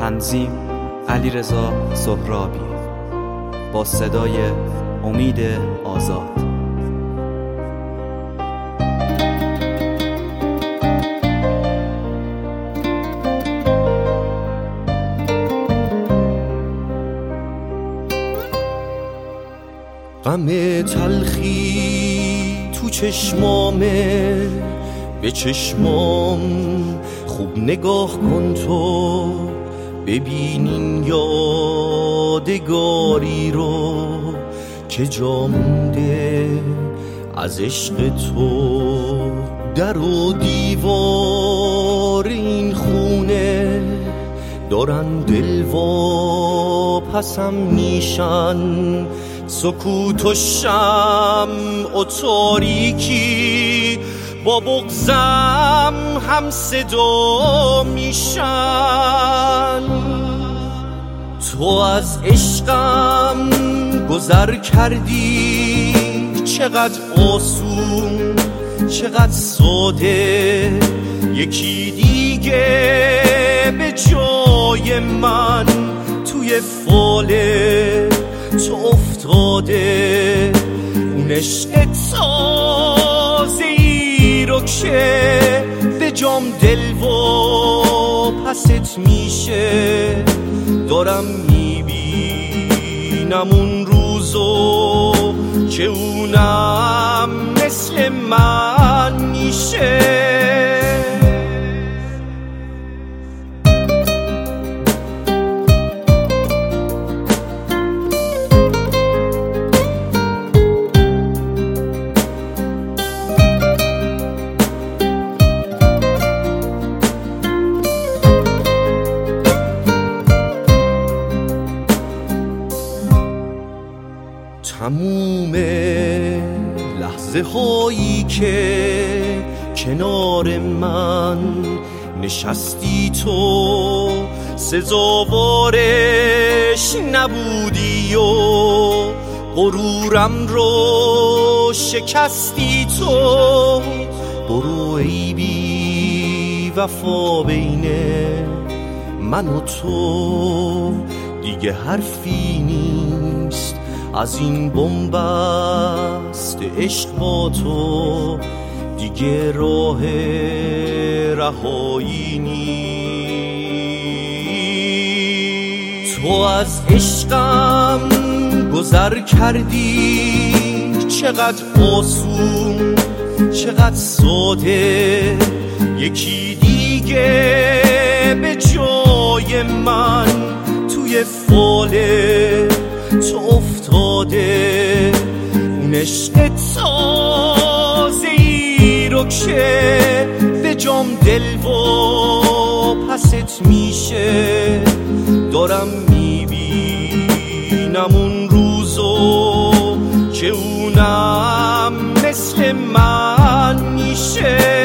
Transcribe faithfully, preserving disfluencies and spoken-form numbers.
تنظیم علیرضا سهرابی با صدای امید آزاد. غم تلخی تو چشمامه، به چشمام خوب نگاه کن تو، ببینین یادگاری رو که جا مونده از عشق تو. در و دیوار این خونه دارن دلوا پسم میشن، سکوت و شمع و تاریکی با بغضم هم صدا میشن. تو از عشقم گذر کردی، چقدر آسون چقدر ساده، یکی دیگه به جای من توی فاله تو افتاده. اون عشق تازه ای رو که به جام دل و پست میشه، دارم میبینم اون روزو که اونم مثل من میشه. تموم لحظه هایی که کنار من نشستی تو، سزاوارش نبودی و غرورم رو شکستی تو. برو ای بی وفا بین من و تو، دیگه حرفی نیست از این بنبست عشق با تو، دیگه راه رهایی نیست. تو از عشقم گذر کردی، چقدر آسون چقدر ساده، یکی دیگه به جای من توی فاله تو افتاده. اون عشق تازه ای رو که به جام دل و پست میشه، دارم میبینم اون روزو که اونم مثل من میشه.